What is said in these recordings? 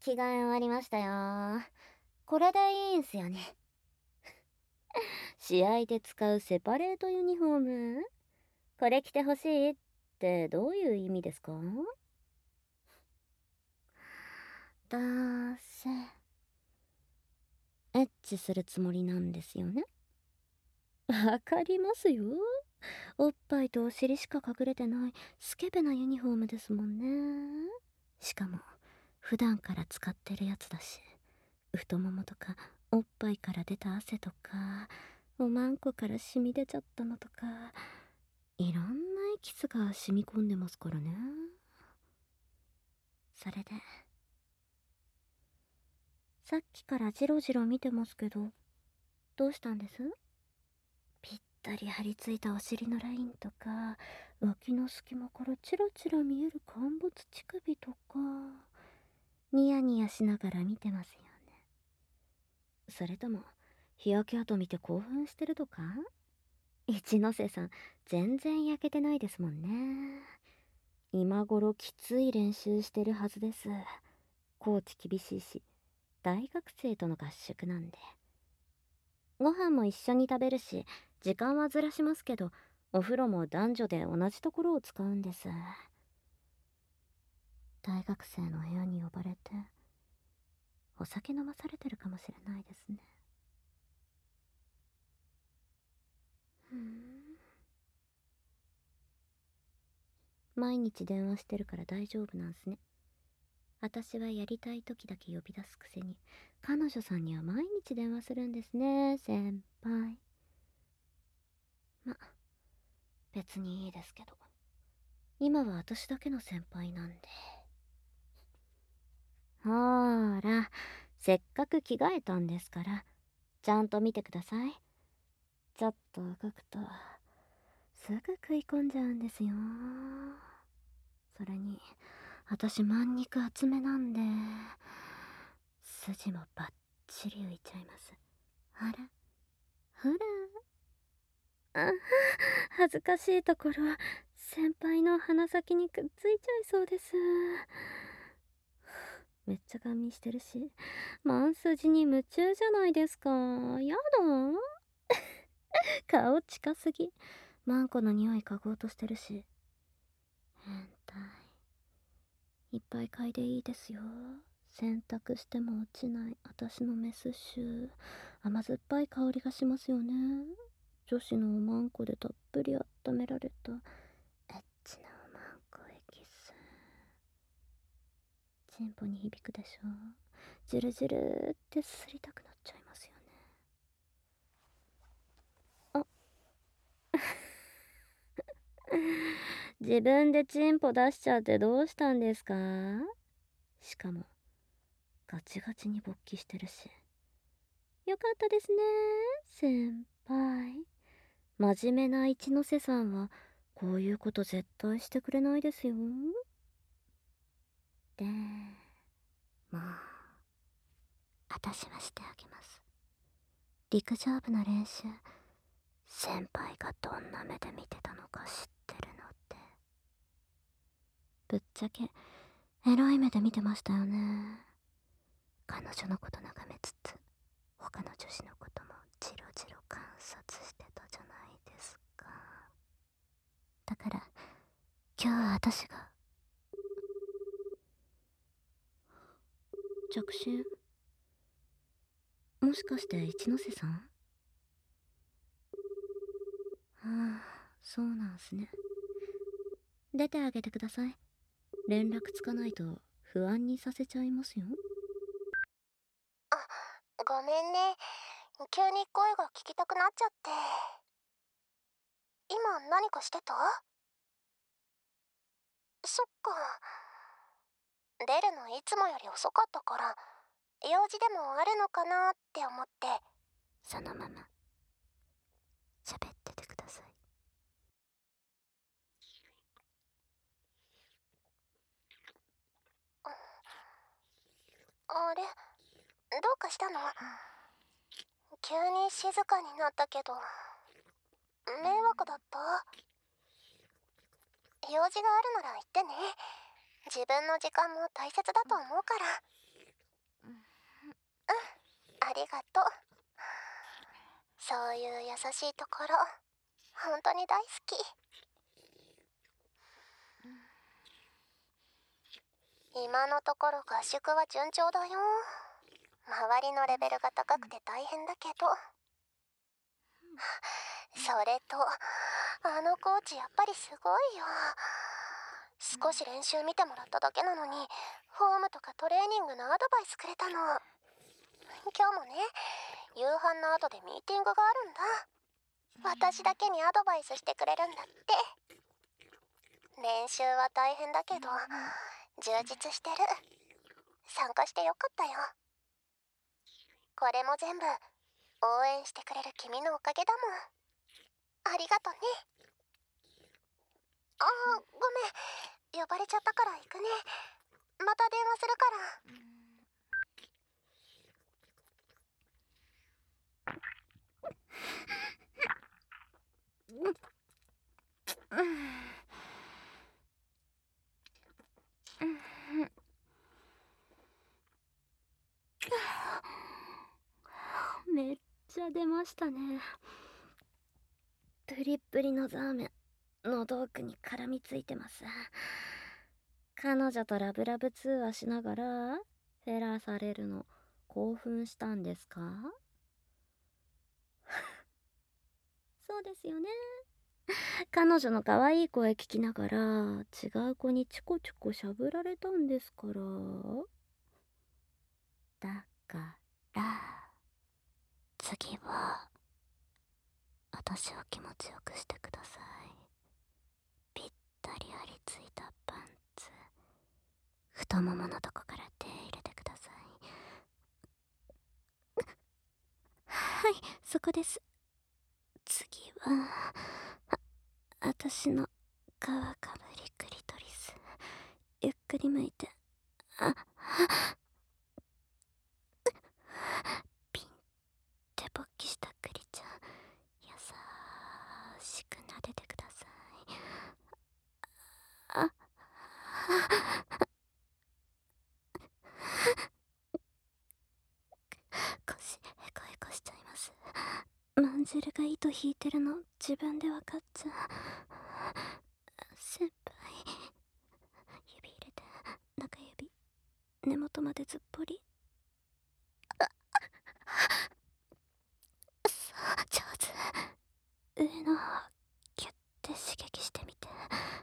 着替え終わりましたよ。これでいいんすよね。試合で使うセパレートユニフォーム、これ着てほしいってどういう意味ですか？どうせエッチするつもりなんですよね。わかりますよ。おっぱいとお尻しか隠れてないスケベなユニフォームですもんね。しかも普段から使ってるやつだし、太ももとかおっぱいから出た汗とかおまんこから染み出ちゃったのとか、いろんなエキスが染み込んでますからね。それでさっきからジロジロ見てますけど、どうしたんです？ぴったり張り付いたお尻のラインとか、脇の隙間からチラチラ見える陥没乳首とか、ニヤニヤしながら見てますよね。それとも日焼け跡見て興奮してるとか？一ノ瀬さん全然焼けてないですもんね。今頃きつい練習してるはずです。コーチ厳しいし、大学生との合宿なんで。ご飯も一緒に食べるし、時間はずらしますけど、お風呂も男女で同じところを使うんです。大学生の部屋に呼ばれて、お酒飲まされてるかもしれないですね。ふん。毎日電話してるから大丈夫なんすね。私はやりたい時だけ呼び出すくせに、彼女さんには毎日電話するんですね、先輩。ま、別にいいですけど。今は私だけの先輩なんで。ほーら、せっかく着替えたんですから、ちゃんと見てください。ちょっと動くと、すぐ食い込んじゃうんですよ。それに、私満肉厚めなんで、筋もバッチリ浮いちゃいます。ほら、ほら。あ、恥ずかしいところ、先輩の鼻先にくっついちゃいそうです。めっちゃガン見してるし、マンスジに夢中じゃないですか。やだ。顔近すぎ。マンコの匂い嗅ごうとしてるし。変態。いっぱい嗅いでいいですよ。洗濯しても落ちない私のメス臭。甘酸っぱい香りがしますよね。女子のおまんこでたっぷり温められたエッチなおまんこエキス。チンポに響くでしょ。ジュルジュルってすりたくなっちゃいますよね。あ、自分でチンポ出しちゃってどうしたんですか？しかもガチガチに勃起してるし。よかったですね、先輩。真面目な一ノ瀬さんはこういうこと絶対してくれないですよ。でも私はしてあげます。陸上部の練習、先輩がどんな目で見てたのか知ってるのって。ぶっちゃけエロい目で見てましたよね。彼女のこと眺めつつ他の女子のこともジロジロ観察してたじゃないですか。だから今日は私が。着信、もしかして一ノ瀬さん？ああ、そうなんすね。出てあげてください。連絡つかないと不安にさせちゃいますよ。 あ、ごめんね。急に声が聞きたくなっちゃって。今何かしてた？そっか。出るのいつもより遅かったから、用事でもあるのかなって思って。 そのまま喋っててください。 あれ、どうかしたの？急に静かになったけど、迷惑だった？用事があるなら言ってね。自分の時間も大切だと思うから。 ありがとう。そういう優しいところ、本当に大好き。今のところ合宿は順調だよ。周りのレベルが高くて大変だけど。それと、あのコーチやっぱりすごいよ。少し練習見てもらっただけなのに、フォームとかトレーニングのアドバイスくれたの。今日もね、夕飯の後でミーティングがあるんだ。私だけにアドバイスしてくれるんだって。練習は大変だけど、充実してる。参加してよかったよ。これも全部、応援してくれる君のおかげだもん。ありがとね。ああ、ごめん。呼ばれちゃったから行くね。また電話するから。 めっちゃ出ましたね。プリップリのザーメン、喉奥に絡みついてます。彼女とラブラブ通話しながらフェラーされるの興奮したんですか？そうですよね。彼女の可愛い声聞きながら違う子にチコチコしゃぶられたんですから。だから次は私を気持ちよくしてください。ぴったり張り付いたパンツ、太もものとこから手入れてください。はい、そこです。次は私の皮かぶりクリトリス、ゆっくり向いて、ピンって勃起したクリちゃん、優しく撫でてください。腰へこへこしちゃいます。まんじるが糸引いてるの自分で分かっちゃう。先輩、指入れて、中指根元までずっぽり。そう上手。上の方キュッて刺激してみて。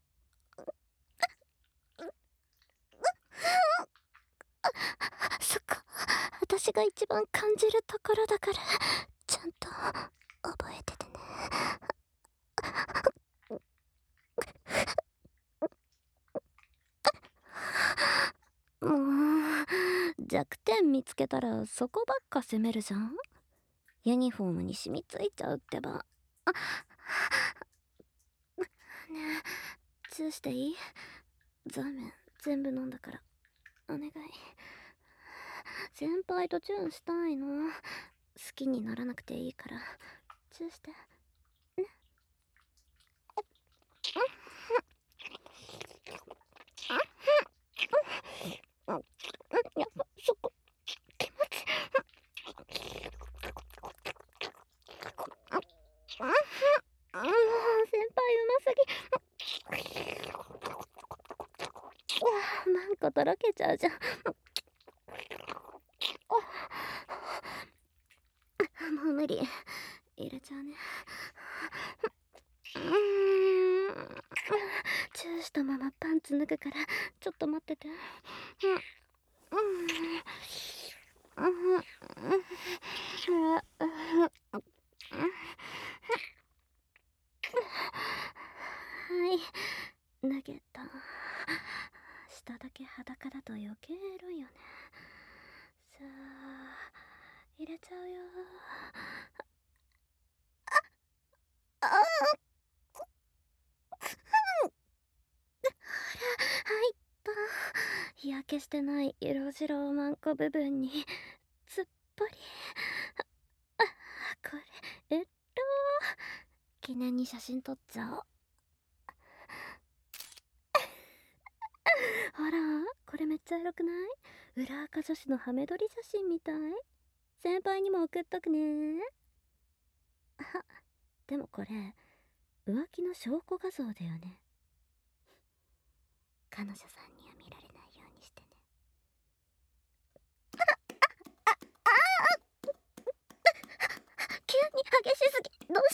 そこ私が一番感じるところだから、ちゃんと覚えててね。もう弱点見つけたらそこばっか責めるじゃん。ユニフォームに染みついちゃうってば。ねえ、チューしていい？ザーメン全部飲んだからお願い。先輩とチューしたいの。好きにならなくていいからチューしてね。やっぱそこ気持ち先輩うますぎ。なんかとろけちゃうじゃん。もう無理、入れちゃうね。チューしたままパンツ脱ぐからちょっと待ってて。はい、脱げた。下だけ裸だと余計エロいよね。さあ入れちゃうよ。ああ、入った。日焼けしてない色白マンコ部分につっぽり。これ記念に写真撮っちゃおう。ほらこれめっちゃエロくない？裏垢女子のハメ撮り写真みたい。 先輩にも送っとくね。でもこれ浮気の証拠画像だよね。彼女さんには見られないようにしてね。急に激しすぎ。どうした？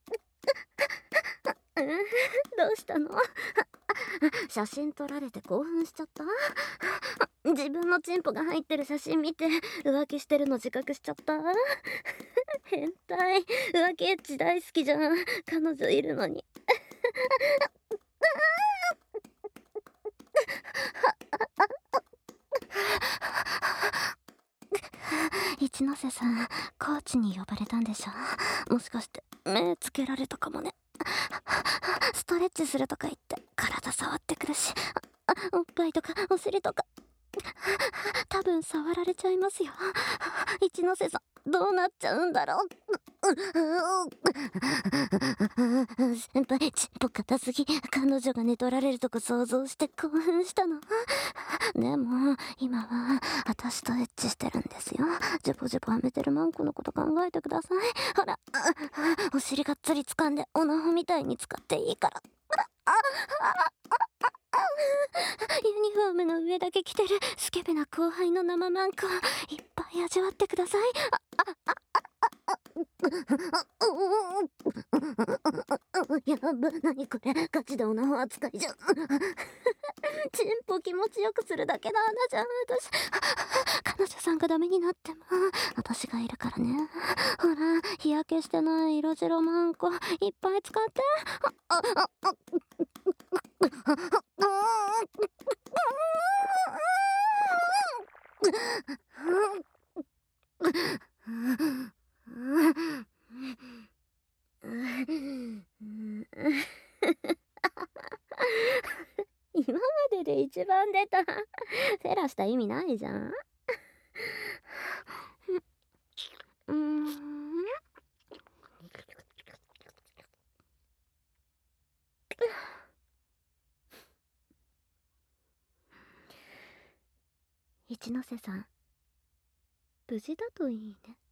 どうしたの？写真撮られて興奮しちゃった？自分のチンポが入ってる写真見て浮気してるの自覚しちゃった？変態。浮気エッチ大好きじゃん。彼女いるのに。一ノ瀬さん、コーチに呼ばれたんでしょ？もしかして目つけられたかもね。ストレッチするとか言って体触ってくるし、おっぱいとかお尻とか多分触られちゃいますよ。一ノ瀬さんどうなっちゃうんだろう。先輩、チンポ硬すぎ。彼女が寝取られるとこ想像して興奮したの。でも今は私とエッチしてるんですよ。ジョボジョボはめてるマンコのこと考えてください。ほら、お尻がっつり掴んでオナホみたいに使っていいから。ユニフォームの上だけ着てるスケベな後輩の生マンコいっぱい味わってください。やば、何これ、ガチでオナホ扱いじゃん。チンポ気持ちよくするだけの穴じゃん。私彼女さんがダメになっても私がいるからね。ほら、日焼けしてない色白マンコいっぱい使って。今までで一番出た。フェラした意味ないじゃん。一ノ瀬さん、無事だといいね。